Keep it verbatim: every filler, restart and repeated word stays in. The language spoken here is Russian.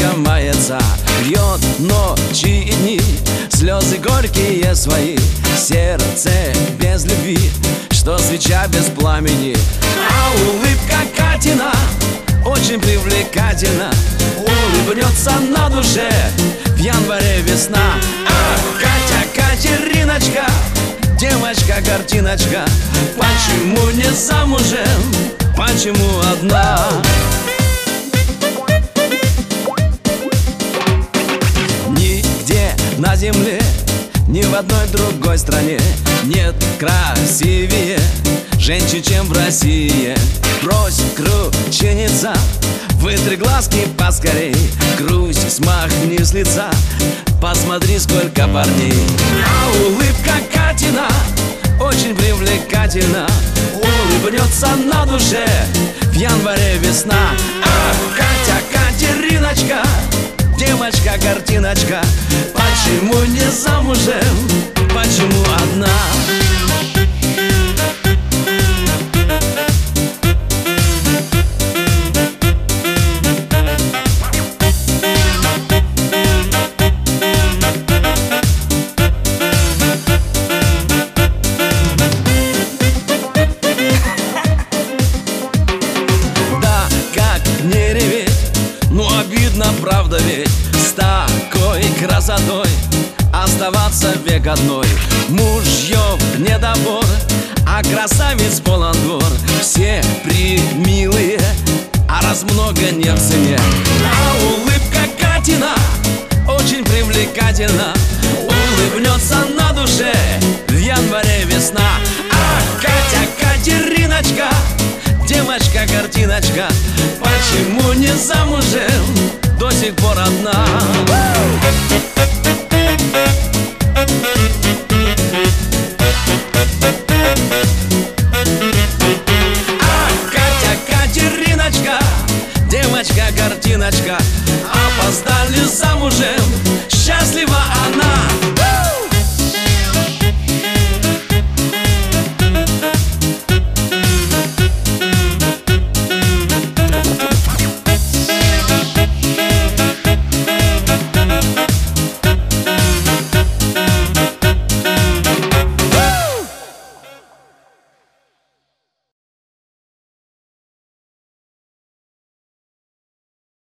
мается, льет ночи и дни, слезы горькие свои, сердце без любви, что свеча без пламени. А улыбка Катина очень привлекательна, улыбнется на душе в январе весна. Ах, Катя, Катериночка, девочка-картиночка, почему не замужем, почему одна? Нигде на земле, ни в одной другой стране нет красивее женщин, чем в России. Брось крученица, вытри глазки поскорей, грусть смахни с лица, посмотри, сколько парней. А улыбка Катина очень привлекательна, улыбнется на душе в январе весна. Ах, Катя, Катериночка, девочка-картиночка, почему не замужем, почему одна? Обидно, правда ведь, с такой красотой оставаться век одной. Мужьев недобор, а красавиц полон двор. Все примилые, а раз много не в цене. А улыбка Катина очень привлекательна, улыбнется на душе в январе весна. Ах, Катя, Катериночка, девочка-картиночка, почему не замужем, до сих пор одна? Ах, Катя, Катериночка, девочка-картиночка, опоздали замуж